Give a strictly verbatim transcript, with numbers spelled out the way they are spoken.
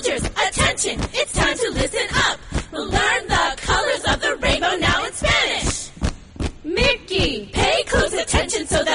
soldiers, attention, it's time to listen up. We'll learn the colors of the rainbow now in Spanish. Mickey. Pay close attention so that